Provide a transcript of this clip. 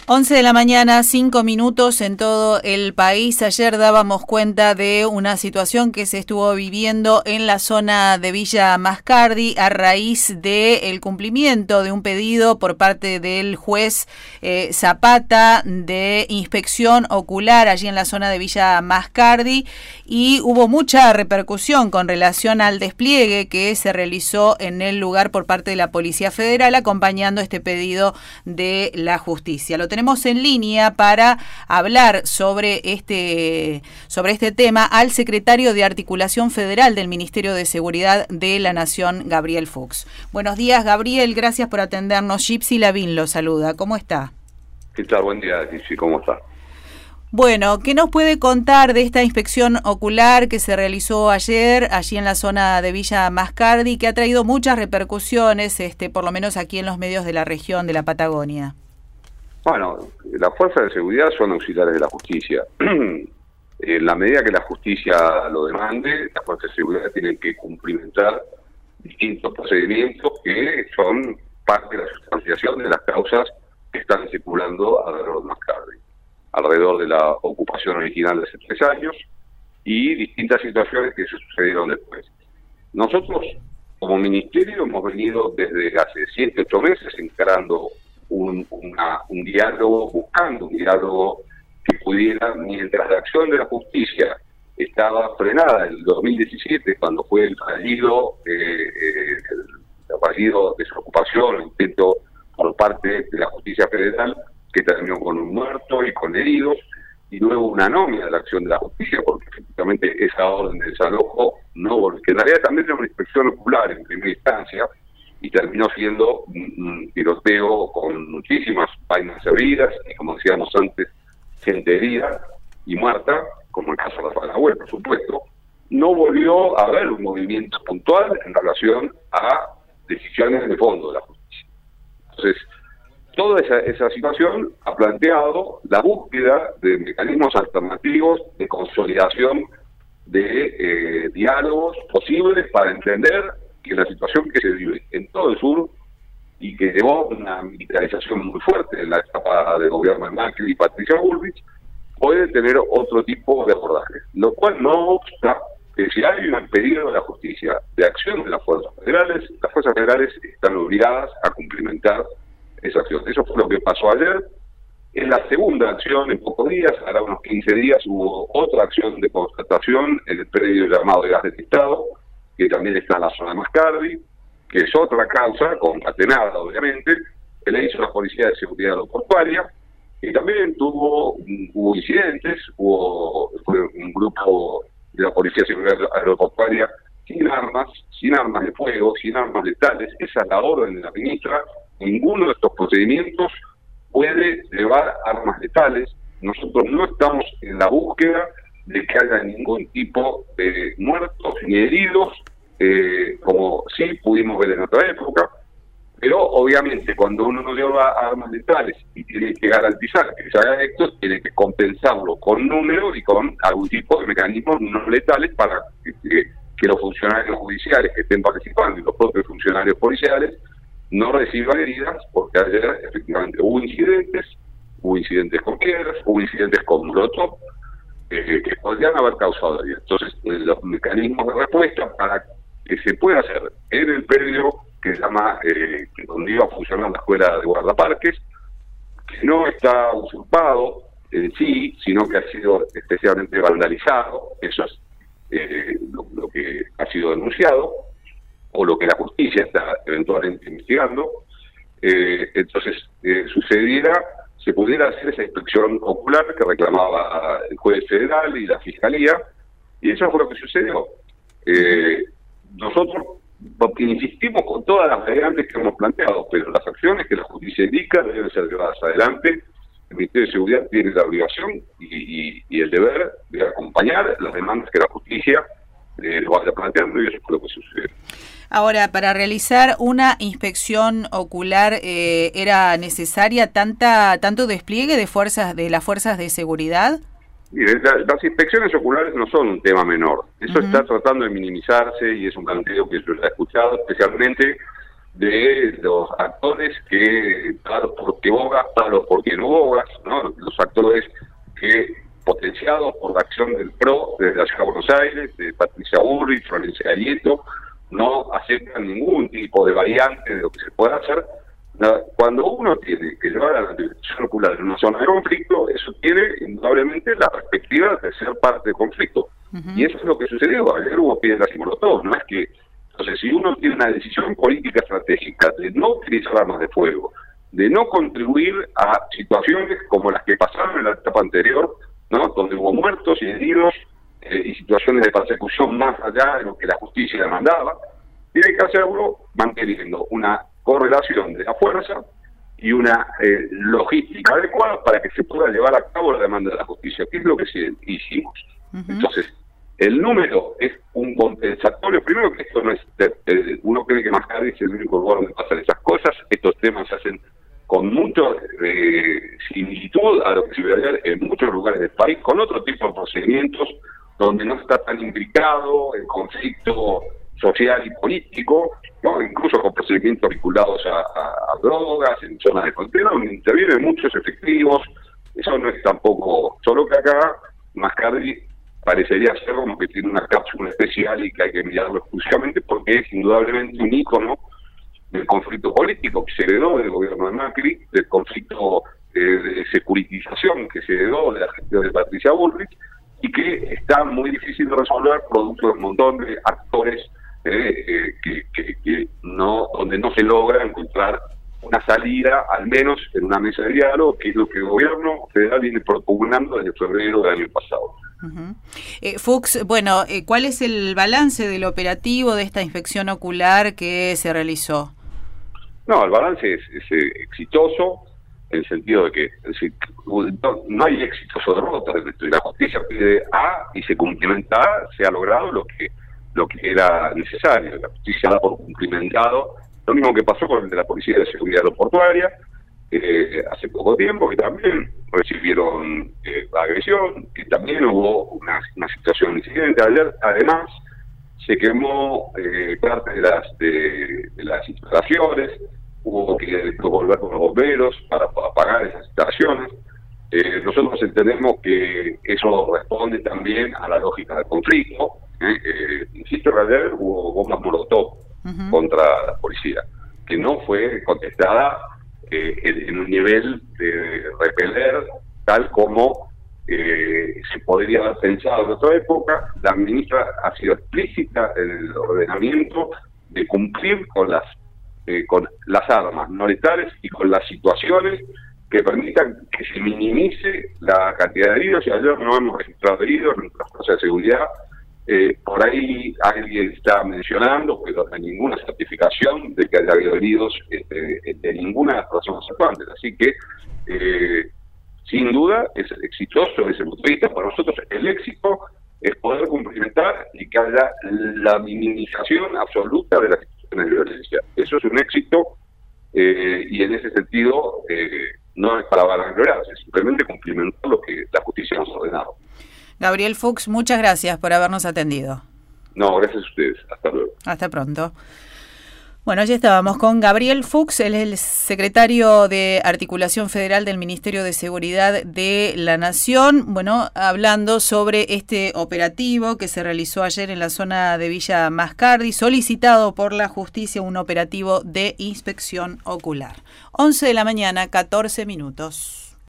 11 de la mañana, 5 minutos en todo el país. Ayer dábamos cuenta de una situación que se estuvo viviendo en la zona de Villa Mascardi a raíz del cumplimiento de un pedido por parte del juez Zapata de inspección ocular allí en la zona de Villa Mascardi, y hubo mucha repercusión con relación al despliegue que se realizó en el lugar por parte de la Policía Federal acompañando este pedido de la justicia. Lo tenemos en línea para hablar sobre este tema al secretario de Articulación Federal del Ministerio de Seguridad de la Nación, Gabriel Fuchs. Buenos días, Gabriel, gracias por atendernos. Gypsy Lavín lo saluda. ¿Cómo está? ¿Qué tal? Buen día, Gypsy. ¿Cómo está? Bueno, ¿qué nos puede contar de esta inspección ocular que se realizó ayer allí en la zona de Villa Mascardi, que ha traído muchas repercusiones, por lo menos aquí en los medios de la región de la Patagonia? Bueno, las fuerzas de seguridad son auxiliares de la justicia. En la medida que la justicia lo demande, las fuerzas de seguridad tienen que cumplimentar distintos procedimientos que son parte de la sustanciación de las causas que están circulando alrededor de Mascardi, alrededor de la ocupación original de hace 3 años y distintas situaciones que se sucedieron después. Nosotros, como ministerio, hemos venido desde hace 7, 8 meses encarando un diálogo, buscando un diálogo que pudiera, mientras la acción de la justicia estaba frenada en el 2017, cuando fue el fallido desocupación, el intento por parte de la justicia federal, que terminó con un muerto y con heridos, y luego una anomia de la acción de la justicia, porque efectivamente esa orden de desalojo no volvió, que en realidad también era una inspección ocular en primera instancia, y terminó siendo un tiroteo con muchísimas vainas heridas, y como decíamos antes, gente herida y muerta, como el caso de Rafael Nahuel, por supuesto. No volvió a haber un movimiento puntual en relación a decisiones de fondo de la justicia. Entonces, toda esa situación ha planteado la búsqueda de mecanismos alternativos de consolidación de diálogos posibles para entender que la situación que se vive en todo el sur y que llevó una militarización muy fuerte en la etapa de gobierno de Macri y Patricia Bullrich puede tener otro tipo de abordaje, lo cual no obsta que si hay un pedido de la justicia de acción de las fuerzas federales están obligadas a cumplimentar esa acción. Eso fue lo que pasó ayer. En la segunda acción, en pocos días, hará unos 15 días, hubo otra acción de constatación en el predio llamado de gas detectado, que también está en la zona de Mascardi, que es otra causa, concatenada obviamente, que le hizo la Policía de Seguridad Aeroportuaria, y también hubo incidentes, fue un grupo de la Policía de Seguridad Aeroportuaria sin armas de fuego, sin armas letales. Esa es la orden de la ministra. Ninguno de estos procedimientos puede llevar armas letales. Nosotros no estamos en la búsqueda de que haya ningún tipo de muertos ni heridos, como sí pudimos ver en otra época, pero obviamente cuando uno no lleva armas letales y tiene que garantizar que se haga esto, tiene que compensarlo con números y con algún tipo de mecanismos no letales para que los funcionarios judiciales que estén participando y los propios funcionarios policiales no reciban heridas, porque ayer efectivamente hubo incidentes con piedras, hubo incidentes con molotov, que podrían haber causado heridas. Entonces, los mecanismos de respuesta para que se pueda hacer en el predio que se llama, donde iba a funcionar la escuela de guardaparques, que no está usurpado en sí, sino que ha sido especialmente vandalizado. Eso es lo que ha sido denunciado, o lo que la justicia está eventualmente investigando. Entonces, se pudiera hacer esa inspección ocular que reclamaba el juez federal y la fiscalía, y eso fue lo que sucedió. Nosotros insistimos con todas las variantes que hemos planteado, pero las acciones que la justicia indica deben ser llevadas adelante. El Ministerio de Seguridad tiene la obligación y el deber de acompañar las demandas que la justicia lo vaya planteando, y eso fue lo que sucedió. Ahora, para realizar una inspección ocular, ¿era necesaria tanto despliegue de las fuerzas de seguridad? Las inspecciones oculares no son un tema menor. Eso está tratando de minimizarse y es un planteo que yo he escuchado, especialmente de los actores que, talos porque bogas, talos porque no bogas, ¿no? Los actores que, potenciados por la acción del PRO desde la Ciudad de Buenos Aires, de Patricia Bullrich, Florencia Arieto, no aceptan ningún tipo de variante de lo que se pueda hacer. Cuando uno tiene que llevar a la dirección ocular en una zona de conflicto, eso tiene indudablemente la perspectiva de ser parte del conflicto. Y eso es lo que sucedió. Ayer hubo piedras y molotov, no es que... Entonces, si uno tiene una decisión política estratégica de no utilizar armas de fuego, de no contribuir a situaciones como las que pasaron en la etapa anterior, ¿no? Donde hubo muertos y heridos y situaciones de persecución más allá de lo que la justicia demandaba, tiene que hacerlo manteniendo una correlación de la fuerza y una logística adecuada para que se pueda llevar a cabo la demanda de la justicia, que es lo que hicimos. Entonces, el número es un compensatorio. Primero, que esto no es... uno cree que Mascardi es el único lugar donde pasan esas cosas. Estos temas se hacen con mucha similitud a lo que se ve ayer en muchos lugares del país, con otro tipo de procedimientos donde no está tan implicado el conflicto social y político, ¿no? Incluso con procedimientos vinculados a drogas, en zonas de frontera, donde intervienen muchos efectivos. Eso no es tampoco... Solo que acá Mascardi parecería ser como que tiene una cápsula especial y que hay que mirarlo exclusivamente porque es indudablemente un ícono del conflicto político que se heredó del gobierno de Macri, del conflicto de securitización que se heredó de la gestión de Patricia Bullrich y que está muy difícil de resolver producto de un montón de actores que no, donde no se logra encontrar una salida, al menos en una mesa de diálogo, que es lo que el gobierno federal viene propugnando desde febrero del año pasado. Fuchs, bueno, ¿cuál es el balance del operativo de esta inspección ocular que se realizó? No, el balance es exitoso, en el sentido de que no hay éxitos o derrotas. La justicia pide A y se cumplimenta A, se ha logrado lo que era necesario. La justicia da por cumplimentado lo mismo que pasó con el de la Policía de Seguridad Aeroportuaria, hace poco tiempo, que también recibieron agresión, que también hubo una situación incidente. Ayer, además, se quemó parte de las instalaciones, hubo que volver con los bomberos para apagar esas instalaciones. Nosotros entendemos que eso responde también a la lógica del conflicto. Insisto, ayer hubo bombas molotov contra la policía, que no fue contestada en un nivel de repeler tal como se podría haber pensado en otra época. La ministra ha sido explícita en el ordenamiento de cumplir con las armas no letales y con las situaciones que permitan que se minimice la cantidad de heridos, y ayer no hemos registrado heridos en las fuerzas de seguridad. Por ahí alguien está mencionando, pero no hay ninguna certificación de que haya habido heridos de ninguna de las personas actuantes. Así que, sin duda, es exitoso desde ese punto de vista. Para nosotros el éxito es poder cumplimentar y que haya la minimización absoluta de las situaciones de violencia. Eso es un éxito, y en ese sentido no es para vanagloriarse, es simplemente cumplimentar lo que la justicia nos ha ordenado. Gabriel Fuchs, muchas gracias por habernos atendido. No, gracias a ustedes. Hasta luego. Hasta pronto. Bueno, ya estábamos con Gabriel Fuchs, él es el secretario de Articulación Federal del Ministerio de Seguridad de la Nación, bueno, hablando sobre este operativo que se realizó ayer en la zona de Villa Mascardi, solicitado por la justicia, un operativo de inspección ocular. 11 de la mañana, 14 minutos.